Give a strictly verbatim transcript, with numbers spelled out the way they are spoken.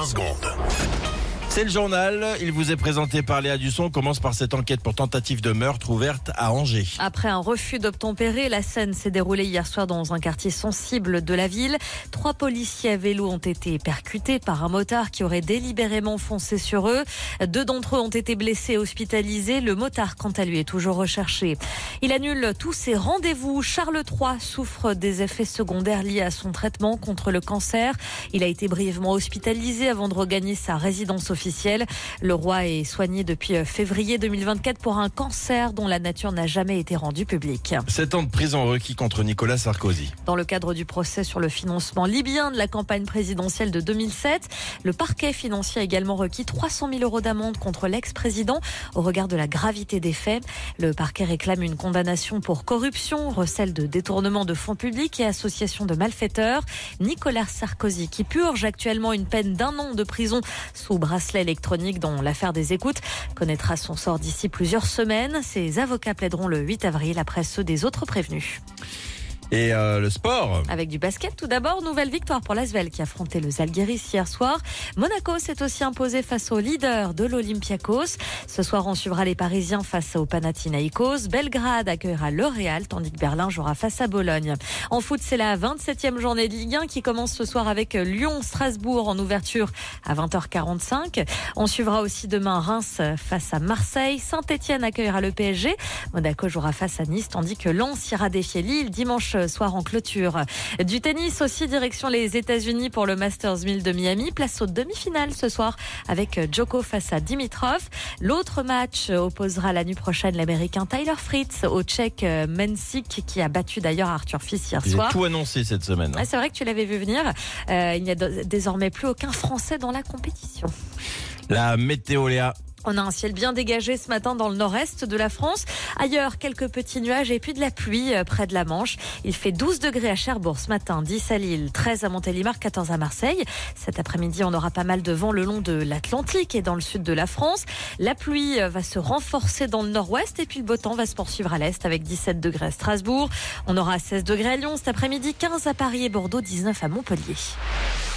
vingt secondes. C'est le journal, il vous est présenté par Léa Dusson. On commence par cette enquête pour tentative de meurtre ouverte à Angers. Après un refus d'obtempérer, la scène s'est déroulée hier soir dans un quartier sensible de la ville. Trois policiers à vélo ont été percutés par un motard qui aurait délibérément foncé sur eux. Deux d'entre eux ont été blessés et hospitalisés. Le motard, quant à lui, est toujours recherché. Il annule tous ses rendez-vous. Charles trois souffre des effets secondaires liés à son traitement contre le cancer. Il a été brièvement hospitalisé avant de regagner sa résidence officielle. Le roi est soigné depuis février deux mille vingt-quatre pour un cancer dont la nature n'a jamais été rendue publique. Sept ans de prison requis contre Nicolas Sarkozy. Dans le cadre du procès sur le financement libyen de la campagne présidentielle de deux mille sept, le parquet financier a également requis trois cent mille euros d'amende contre l'ex-président au regard de la gravité des faits. Le parquet réclame une condamnation pour corruption, recel de détournement de fonds publics et association de malfaiteurs. Nicolas Sarkozy, qui purge actuellement une peine d'un an de prison sous bracelet électronique dans l'affaire des écoutes, connaîtra son sort d'ici plusieurs semaines. Ses avocats plaideront le huit avril après ceux des autres prévenus. Et euh, le sport. Avec du basket, tout d'abord, nouvelle victoire pour l'Asvel qui affrontait le Zalgiris hier soir. Monaco s'est aussi imposé face au leader de l'Olympiakos. Ce soir, on suivra les Parisiens face au Panathinaikos. Belgrade accueillera le Real, tandis que Berlin jouera face à Bologne. En foot, c'est la vingt-septième journée de Ligue un qui commence ce soir avec Lyon-Strasbourg en ouverture à vingt heures quarante-cinq. On suivra aussi demain Reims face à Marseille. Saint-Etienne accueillera le P S G. Monaco jouera face à Nice, tandis que Lens ira défier Lille dimanche soir en clôture. Du tennis aussi, direction les États-Unis pour le Masters mille de Miami. Place aux demi-finales ce soir avec Djoko face à Dimitrov. L'autre match opposera la nuit prochaine l'Américain Tyler Fritz au Tchèque Mensik qui a battu d'ailleurs Arthur Fils hier J'ai soir. tout annoncé cette semaine. Ouais, c'est vrai que tu l'avais vu venir. Euh, il n'y a d- désormais plus aucun Français dans la compétition. La météo, Léa. On a un ciel bien dégagé ce matin dans le nord-est de la France. Ailleurs, quelques petits nuages et puis de la pluie près de la Manche. Il fait douze degrés à Cherbourg ce matin, dix à Lille, treize à Montélimar, quatorze à Marseille. Cet après-midi, on aura pas mal de vent le long de l'Atlantique et dans le sud de la France. La pluie va se renforcer dans le nord-ouest et puis le beau temps va se poursuivre à l'est avec dix-sept degrés à Strasbourg. On aura seize degrés à Lyon cet après-midi, quinze à Paris et Bordeaux, dix-neuf à Montpellier.